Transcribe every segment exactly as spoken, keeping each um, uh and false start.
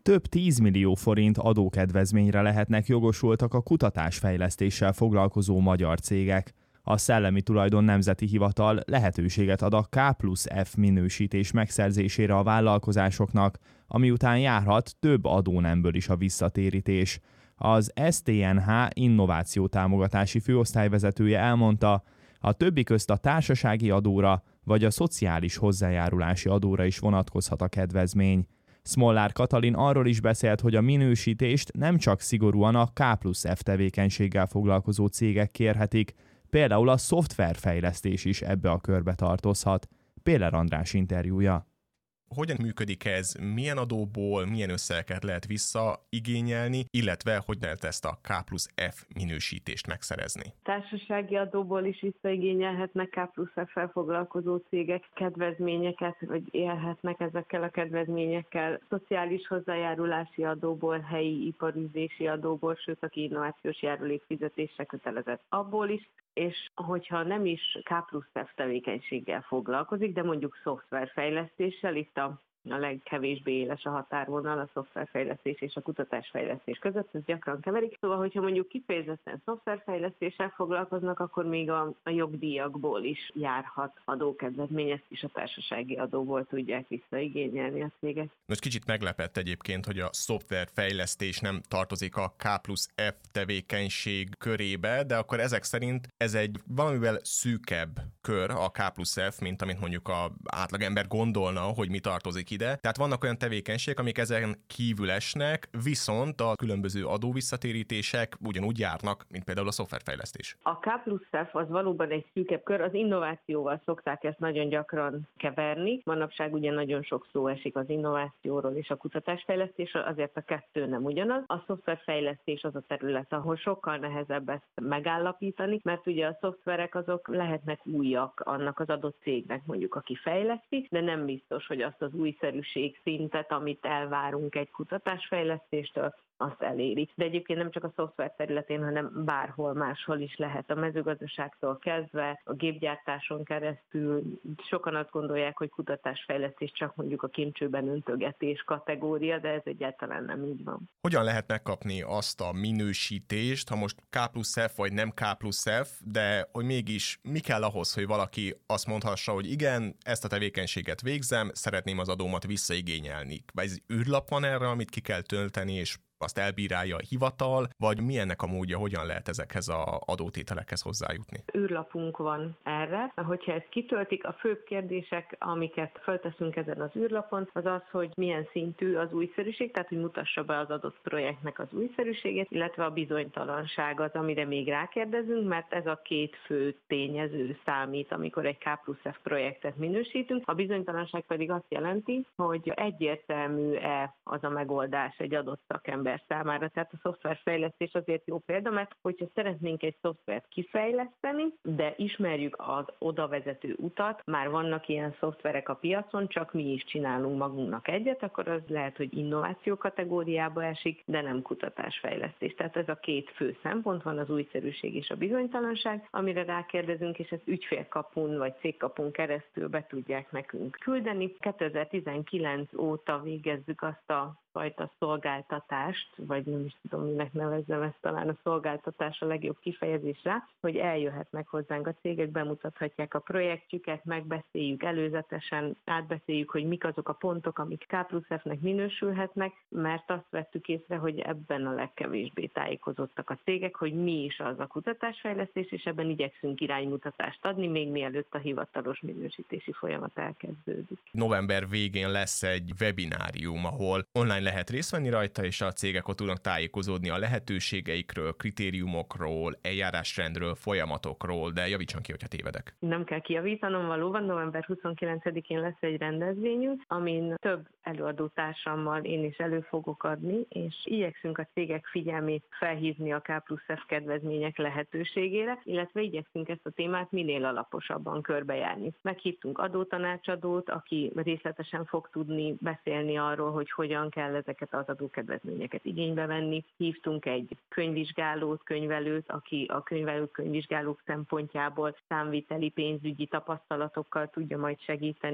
Több tízmillió forint adókedvezményre lehetnek jogosultak a kutatásfejlesztéssel foglalkozó magyar cégek. A Szellemi Tulajdon Nemzeti Hivatal lehetőséget ad a K plusz F minősítés megszerzésére a vállalkozásoknak, ami után járhat több adónemből is a visszatérítés. Az S T N H innovációtámogatási főosztályvezetője elmondta, a többi közt a társasági adóra vagy a szociális hozzájárulási adóra is vonatkozhat a kedvezmény. Smollár Katalin arról is beszélt, hogy a minősítést nem csak szigorúan a K plusz F tevékenységgel foglalkozó cégek kérhetik, például a szoftverfejlesztés is ebbe a körbe tartozhat. Péler András interjúja. Hogyan működik ez, milyen adóból, milyen összegeket lehet visszaigényelni, illetve hogy lehet ezt a K plusz F minősítést megszerezni? Társasági adóból is visszaigényelhetnek K plusz F-fel foglalkozó cégek kedvezményeket, vagy élhetnek ezekkel a kedvezményekkel. Szociális hozzájárulási adóból, helyi iparűzési adóból, sőt, aki innovációs járulék fizetésre kötelezett abból is. És hogyha nem is K plusz F tevékenységgel foglalkozik, de mondjuk szoftverfejlesztéssel, itt a a legkevésbé éles a határvonal a szoftverfejlesztés és a kutatásfejlesztés között, ez gyakran keverik. Szóval, hogyha mondjuk kifejezetten szoftverfejlesztéssel foglalkoznak, akkor még a, a jogdíjakból is járhat adókedvezmény, ezt is a társasági adóból tudják visszaigényelni a cégek. Most kicsit meglepett egyébként, hogy a szoftverfejlesztés nem tartozik a K plusz F tevékenység körébe, de akkor ezek szerint ez egy valamivel szűkebb kör a K plusz F, mint amit mondjuk a átlagember gondolna, hogy mi tartozik ide. Tehát vannak olyan tevékenységek, amik ezen kívül esnek, viszont a különböző adóvisszatérítések ugyanúgy járnak, mint például a szoftverfejlesztés. A K plusz F az valóban egy szűkebb kör, az innovációval szokták ezt nagyon gyakran keverni. Manapság ugye nagyon sok szó esik az innovációról és a kutatásfejlesztésről, azért a kettő nem ugyanaz. A szoftverfejlesztés az a terület, ahol sokkal nehezebb ezt megállapítani, mert ugye a szoftverek azok lehetnek újak annak az adott cégnek, mondjuk aki fejleszti, de nem biztos, hogy azt az újszerűség szintet, amit elvárunk egy kutatásfejlesztéstől, azt eléri. De egyébként nem csak a szoftver területén, hanem bárhol máshol is lehet. A mezőgazdaságtól kezdve, a gépgyártáson keresztül sokan azt gondolják, hogy kutatásfejlesztés csak mondjuk a kincsőben öntögetés kategória, de ez egyáltalán nem így van. Hogyan lehet megkapni azt a minősítést, ha most K plusz F vagy nem K plusz F, de hogy mégis mi kell ahhoz, hogy valaki azt mondhassa, hogy igen, ezt a tevékenységet végzem, szeretném az adómat visszaigényelni. Vagy egy űrlap van erre, amit ki kell tölteni, és azt elbírálja a hivatal, vagy mi ennek a módja, hogyan lehet ezekhez az adótételekhez hozzájutni? Űrlapunk van erre. Hogyha ezt kitöltik, a főbb kérdések, amiket felteszünk ezen az űrlapon, az az, hogy milyen szintű az újszerűség, tehát hogy mutassa be az adott projektnek az újszerűségét, illetve a bizonytalanság az, amire még rákérdezünk, mert ez a két fő tényező számít, amikor egy K plusz F projektet minősítünk. A bizonytalanság pedig azt jelenti, hogy egyértelmű-e az a megoldás egy adott szakember számára. Tehát a szoftverfejlesztés azért jó példa, mert hogyha szeretnénk egy szoftvert kifejleszteni, de ismerjük az oda vezető utat, már vannak ilyen szoftverek a piacon, csak mi is csinálunk magunknak egyet, akkor az lehet, hogy innováció kategóriába esik, de nem kutatásfejlesztés. Tehát ez a két fő szempont van, az újszerűség és a bizonytalanság, amire rákérdezünk, és ezt ügyfélkapun vagy cégkapun keresztül be tudják nekünk küldeni. kétezer-tizenkilenc óta végezzük azt a fajta szolgáltatást, vagy nem is tudom, minek nevezzem ezt, talán a szolgáltatás a legjobb kifejezés rá, hogy eljöhetnek hozzánk a cégek, bemutathatják a projektjüket, megbeszéljük előzetesen, átbeszéljük, hogy mik azok a pontok, amik K plusz F-nek minősülhetnek, mert azt vettük észre, hogy ebben a legkevésbé tájékozottak a cégek, hogy mi is az a kutatásfejlesztés, és ebben igyekszünk iránymutatást adni, még mielőtt a hivatalos minősítési folyamat elkezdődik. November végén lesz egy webinárium, ahol online lehet részt venni rajta, és a cégek ott tudnak tájékozódni a lehetőségeikről, kritériumokról, eljárásrendről, folyamatokról, de javítson ki, hogyha tévedek. Nem kell kijavítanom, valóban november huszonkilencedikén lesz egy rendezvényünk, amin több előadótársammal én is elő fogok adni, és igyekszünk a cégek figyelmét felhívni a K plusz F kedvezmények lehetőségére, illetve igyekszünk ezt a témát minél alaposabban körbejárni. Meghívtunk adótanácsadót, aki részletesen fog tudni beszélni arról, hogy hogyan kell ezeket az adókedvezményeket igénybe venni. Hívtunk egy könyvvizsgálót, könyvelőt, aki a könyvelők, könyvvizsgálók szempontjából számviteli pénzügyi tapasztalatokkal tudja majd segíteni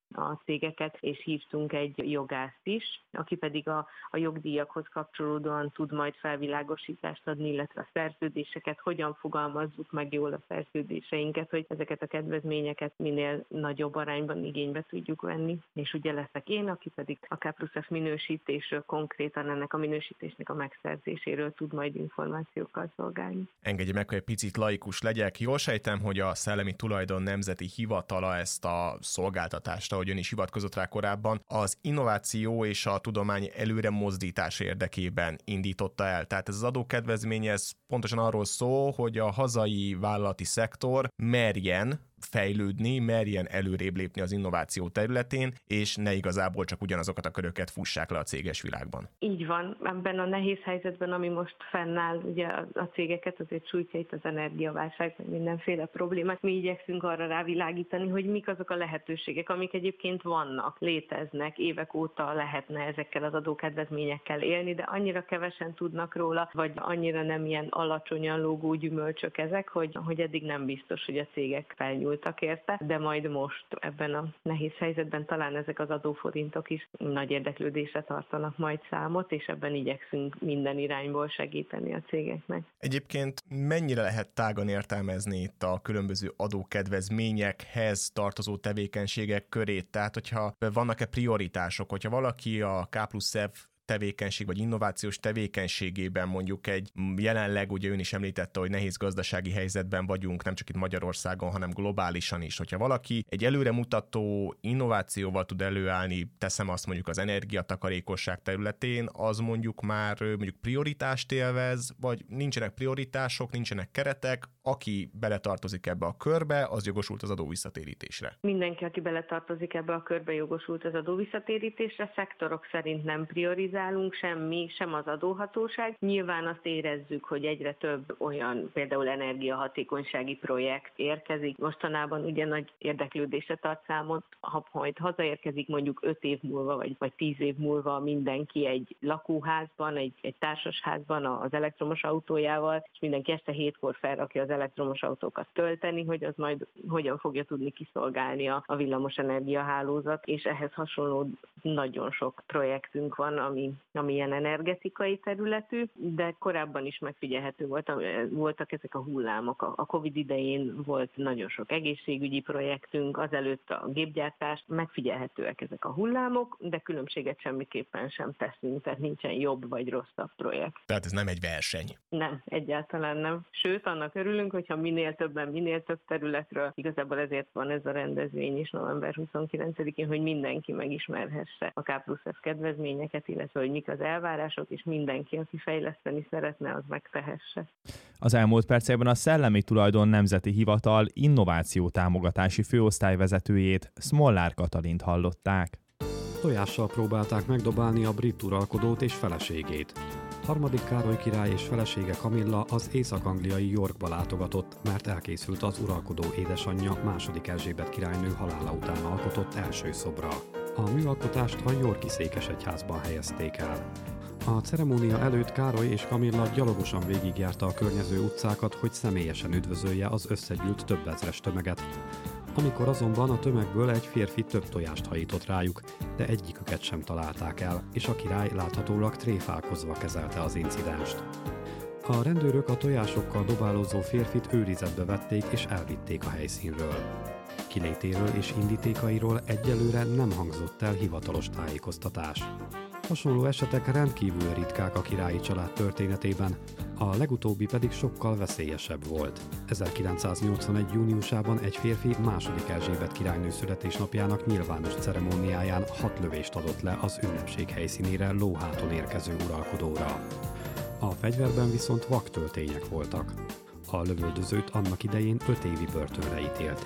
a cégeket, és hívtunk egy jogászt is, aki pedig a, a jogdíjakhoz kapcsolódóan tud majd felvilágosítást adni, illetve a szerződéseket, hogyan fogalmazzuk meg jól a szerződéseinket, hogy ezeket a kedvezményeket minél nagyobb arányban igénybe tudjuk venni. És ugye leszek én, aki pedig a K plusz F minősítésről, konkrétan ennek a minősítésnek a megszerzéséről tud majd információkkal szolgálni. Engedje meg, hogy egy picit laikus legyek. Jól sejtem, hogy a Szellemi Tulajdon Nemzeti Hivatala ezt a szolgáltatást, ahogy ön is hivatkozott rá korábban, az innováció és a tudomány előre mozdítás érdekében indította el. Tehát ez az adókedvezmény, ez pontosan arról szól, hogy a hazai vállalati szektor merjen fejlődni, merjen előrébb lépni az innováció területén, és ne igazából csak ugyanazokat a köröket fussák le a céges világban. Így van. Ebben a nehéz helyzetben, ami most fennáll, ugye a cégeket azért sújtja itt az energiaválság, vagy mindenféle problémák. Mi igyekszünk arra rávilágítani, hogy mik azok a lehetőségek, amik egyébként vannak, léteznek, évek óta lehetne ezekkel az adókedvezményekkel élni, de annyira kevesen tudnak róla, vagy annyira nem ilyen alacsonyan lógó gyümölcsök ezek, hogy, hogy eddig nem biztos, hogy a cégek felnyúltak érte, de majd most ebben a nehéz helyzetben talán ezek az adóforintok is nagy érdeklődésre tartanak majd számot, és ebben igyekszünk minden irányból segíteni a cégeknek. Egyébként mennyire lehet tágan értelmezni itt a különböző adókedvezményekhez tartozó tevékenységek körét? Tehát, hogyha vannak-e prioritások, hogyha valaki a K plusz F tevékenység vagy innovációs tevékenységében mondjuk egy jelenleg, ugye ön is említette, hogy nehéz gazdasági helyzetben vagyunk, nem csak itt Magyarországon, hanem globálisan is. Hogyha valaki egy előremutató innovációval tud előállni, teszem azt mondjuk az energiatakarékosság területén, az mondjuk már mondjuk prioritást élvez, vagy nincsenek prioritások, nincsenek keretek, aki beletartozik ebbe a körbe, az jogosult az adóvisszatérítésre. Mindenki, aki beletartozik ebbe a körbe, jogosult az adóvisszatérítésre, szektorok szerint nem priorizál, sem mi, sem az adóhatóság. Nyilván azt érezzük, hogy egyre több olyan például energiahatékonysági projekt érkezik. Mostanában ugye nagy érdeklődésre tart számot, ha majd hazaérkezik mondjuk öt év múlva, vagy, vagy tíz év múlva mindenki egy lakóházban, egy, egy társasházban az elektromos autójával, és mindenki este hétkor felrakja az elektromos autókat tölteni, hogy az majd hogyan fogja tudni kiszolgálni a, a villamos energiahálózat, és ehhez hasonló nagyon sok projektünk van, ami ami ilyen energetikai területű, de korábban is megfigyelhető volt, voltak ezek a hullámok. A Covid idején volt nagyon sok egészségügyi projektünk, azelőtt a gépgyártás, megfigyelhetőek ezek a hullámok, de különbséget semmiképpen sem teszünk, tehát nincsen jobb vagy rosszabb projekt. Tehát ez nem egy verseny. Nem, egyáltalán nem. Sőt, annak örülünk, hogyha minél többen, minél több területről, igazából ezért van ez a rendezvény is november huszonkilencedikén, hogy mindenki megismerhesse a K plusz F kedvezményeket, illetve hogy mik az elvárások, és mindenki, aki fejleszteni szeretne, az megtehesse. Az elmúlt percekben a Szellemi Tulajdon Nemzeti Hivatal innováció támogatási főosztályvezetőjét, Smollár Katalint hallották. Tojással próbálták megdobálni a brit uralkodót és feleségét. Harmadik Károly király és felesége Kamilla az észak-angliai Yorkba látogatott, mert elkészült az uralkodó édesanyja második Erzsébet királynő halála után alkotott első szobra. A műalkotást a yorki székesegyházban helyezték el. A ceremónia előtt Károly és Kamilla gyalogosan végigjárta a környező utcákat, hogy személyesen üdvözölje az összegyűlt több ezres tömeget. Amikor azonban a tömegből egy férfi több tojást hajított rájuk, de egyiküket sem találták el, és a király láthatólag tréfálkozva kezelte az incidenst. A rendőrök a tojásokkal dobálózó férfit őrizetbe vették és elvitték a helyszínről. Kilétéről és indítékairól egyelőre nem hangzott el hivatalos tájékoztatás. Hasonló esetek rendkívül ritkák a királyi család történetében, a legutóbbi pedig sokkal veszélyesebb volt. ezerkilencszáznyolcvanegy júniusában egy férfi második Erzsébet királynő születésnapjának nyilvános ceremóniáján hat lövést adott le az ünnepség helyszínére lóháton érkező uralkodóra. A fegyverben viszont vaktöltények voltak. A lövöldözőt annak idején öt évi börtönre ítélték.